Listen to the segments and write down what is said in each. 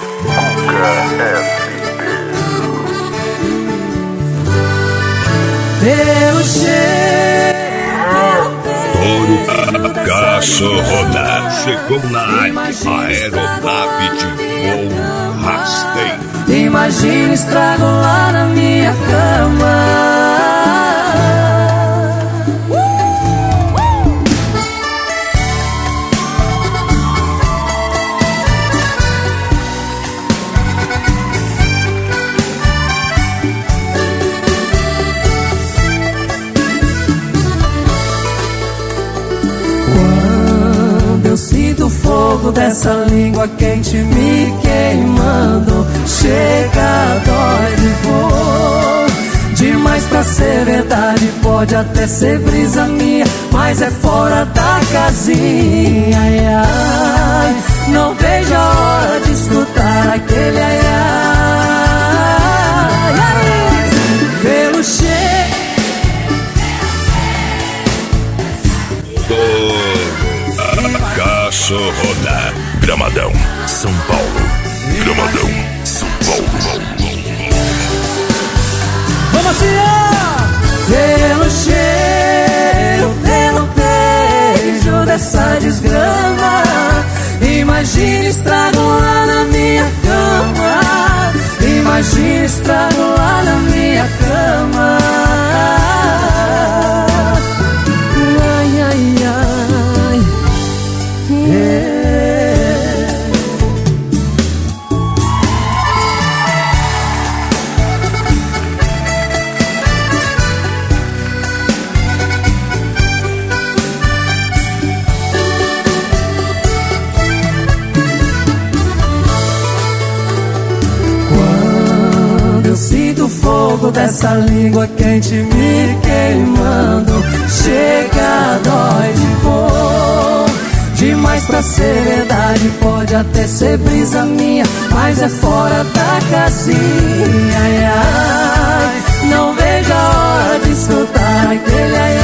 Pelo cheiro, Touro Cachorrona chegou na aeronave de voo rasteiro. imagina estrago lá na minha cama. Eu sinto o fogo dessa língua quente me queimando. Chega, dói de dor. Demais pra ser verdade, pode até ser brisa minha, mas é fora da casinha. Ai, ai, não vejo a hora de escutar aquele ai, ai, ai. Pelo cheiro Cachorrona, Gramadão, São Paulo. Gramadão, São Paulo. vamos assim, pelo cheiro, pelo beijo dessa desgrama. Imagina estrago lá na minha cama. Imagina estrago lá na minha cama. Ai, ai, ai. Yeah. Quando eu sinto o fogo dessa língua quente me queimando, chega, dói de dor. Demais pra ser verdade, pode até ser brisa minha, mas é fora da casinha. Ai, ai, não vejo a hora de escutar aquele ai,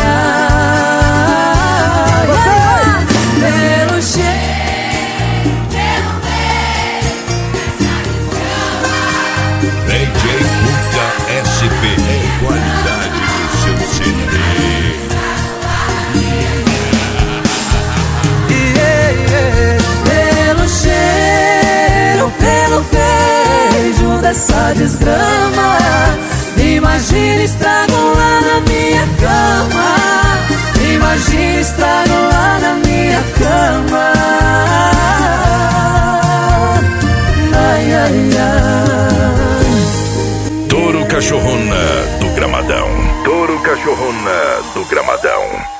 ai, ai. Pelo cheiro, pelo beijo dessa desgrama. DJ Cuca SP é qualidade do seu CD. Pelo beijo dessa desgrama. Imagina estrago lá na minha cama. Imagina estrago lá na minha cama. Ai, ai, ai. Touro Cachorrona do Gramadão. Touro Cachorrona do Gramadão.